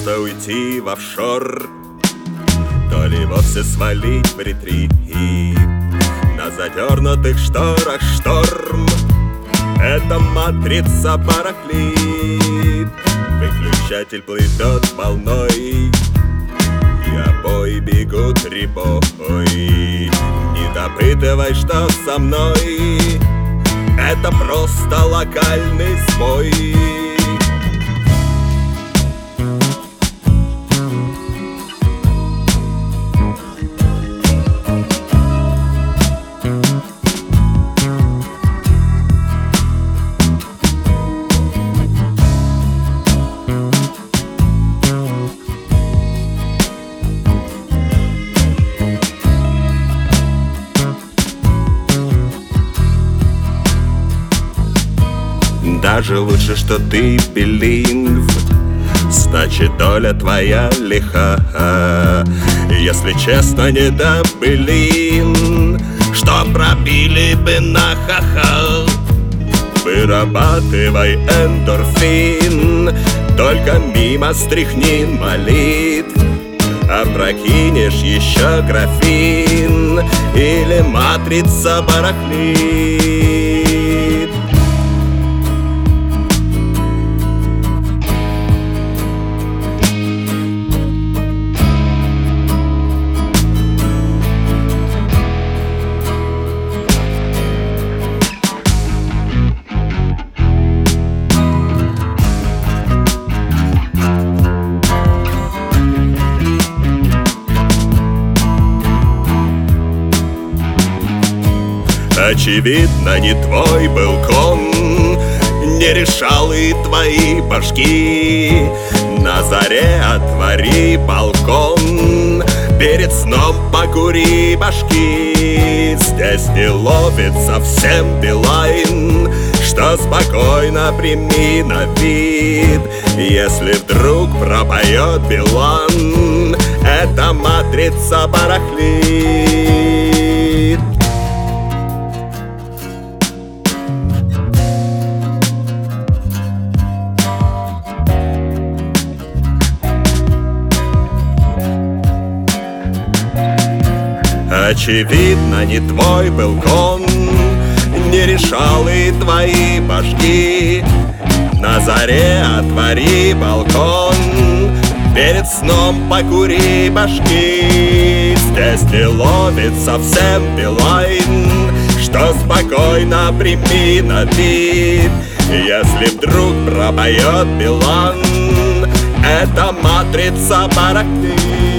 просто уйти в офшор, то ли вовсе свалить в ретрит. На задернутых шторах шторм, эта матрица барахлит. Выключатель плывет волной, и обои бегут рябой. Не допытывай, что со мной, это просто локальный сбой. Даже лучше, что ты билингв, значит, доля твоя лиха. Если честно, не до былин, что пробили бы на ха-ха. Вырабатывай эндорфин, только мимо стряхни молитв. Опрокинешь еще графин, или матрица барахлит. Очевидно, не твой был кон, не решал и твои башки. На заре отвори балкон, перед сном покури башки. Здесь не ловит совсем билайн, что спокойно прими на вид. Если вдруг пропоет Билан, эта матрица барахлит. Очевидно, не твой был кон, не решал и твои башки. На заре отвори балкон, перед сном покури башки. Здесь не ловит совсем билайн, что спокойно прими на вид. Если вдруг пропоет Билан, эта матрица барахлит.